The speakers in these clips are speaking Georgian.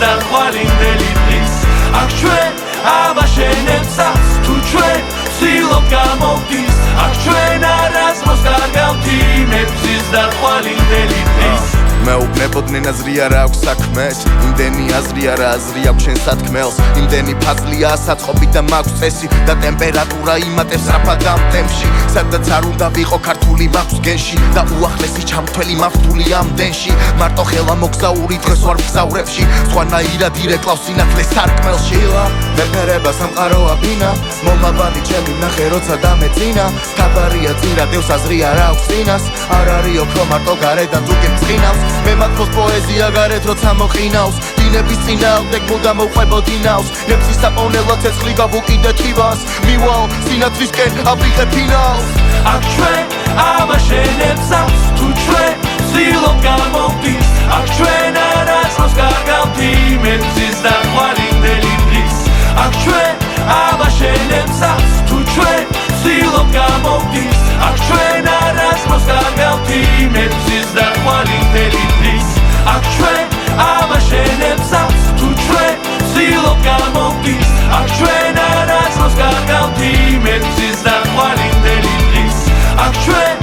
და ხვალინდელი დღის აქ ჩვენ ავაშენებსაც თუ ჩვენ ვცდილობ გამოვდის აქ ჩვენ არასდროს კარგავთ იმებზის და ხვალინდელი დღის მეუბნებოდნენ აზრი არა აქვს საქმეს იმდენი აზრი არა აზრი აქვს შენ სათქმელს იმდენი ფაზლია საწყობი და მაქვს წესი და ტემპერატურა იმატებს რაფად ამ ტემპში სადაც არ უნდა ვიყო ქართული მაქვს გენში და უახლესი ჩამთველი მართული ამდენში მარტო ხელა მოგზაური დღეს ვარ მგზავრებში სხვანაირად ირეკლავს სინათლე სარკმელში მეფერება სამყაროა ბინა მომავალი ჩემი ნახე როცა დამეწინა თაბარია წირა დევს აზრი არა აქვს წინას არ არის ოქრო მარტო გარედან თუ გემწყინავს მე მათქოს პოეზია გარეთ როცა მოყინავს დინების წინააღმდეგ მუდამ მოვყვებოდინავს ნებსის საპოვნელო ცეცხლი გავუკიდე თივას მივალ სინათლისკენ აბიხე ფინალს აქ ჩვენ ავაშენებსაც თუ ჩვენ ვცდილობ გამოვდის აქ ჩვენ არასდროს კარგავთ იმებზის და ხვალინდელი დღის აქ ჩვენ ავაშენებსაც თუ ჩვენ ვცდილობ გამოვდის აქ ჩვენ არასდროს კარგავთ იმებზის და ხვალინდელი დღის აქ ჩვენ ავაშენებსაც თუ ჩვენ ვცდილობ გამოვდის აქ ჩვენ არასდროს კარგავთ იმებზის და ხვალინდელი დღის აქ ჩვენ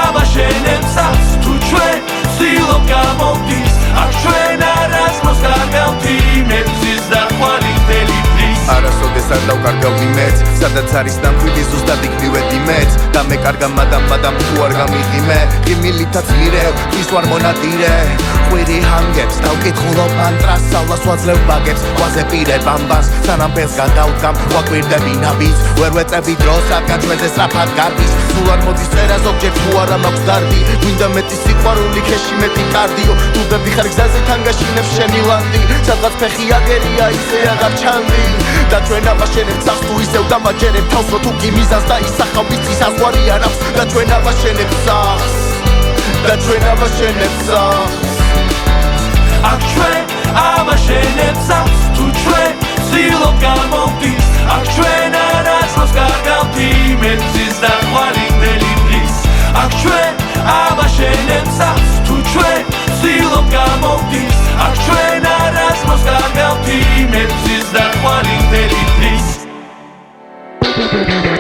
ავაშენებსაც თუ ჩვენ ვცდილობ გამოვდის აქ ჩვენ არასდროს კარგავთ იმებზის და ხვალინდელი დღის არასოდეს არ დავკარგავდი მეც სადაც არის დამკვიდი ზუსტად იქ მივედი მეც და მე კარგა მადამ თუ არ გამიღიმე ღიმილითაც მირევ თვის ვარ მონადირე ყვირი ჰანგებს დავკითხულობ მანტრას სავლას ვაძლევ ბაგებს ყვაზე პირებ ამბას სანამ ფელს გადავდგამ ვაკვირდები ნაბიჯს ვერ ვეწები დროს რადგან ჩვენზე სწრაფად გარდის სულ არ მოდის წერა ზოგჯერ თუ არა მაქვს დარდი გვინდა მეტი სიყვარული ქეში მეტი კარდიო დუდები ხარ გზაზე თანგაშინებს შენი ლანდი სადღაც ფეხი აგერია ისე აღარ ჩანდი და ჩვენ ავაშენებთ სახს თუ ისევ დამაჯერებთ თავს რო თუ კი მიზანს და ისახავ ვიცის საზღვარი არ აქვს და ჩვენ ავაშენებთ სახს და ჩვენ ავაშენებთ სახს აქ ჩვენ ავაშენებსაც თუ ჩვენ ვცდილობ გამოვდის აქ ჩვენ არასდროს კარგავთ იმებზის და ხვალინდელი დღის აქ ჩვენ ავაშენებსაც თუ ჩვენ ვცდილობ გამოვდის აქ ჩვენ არასდროს კარგავთ იმებზის და ხვალინდელი დღის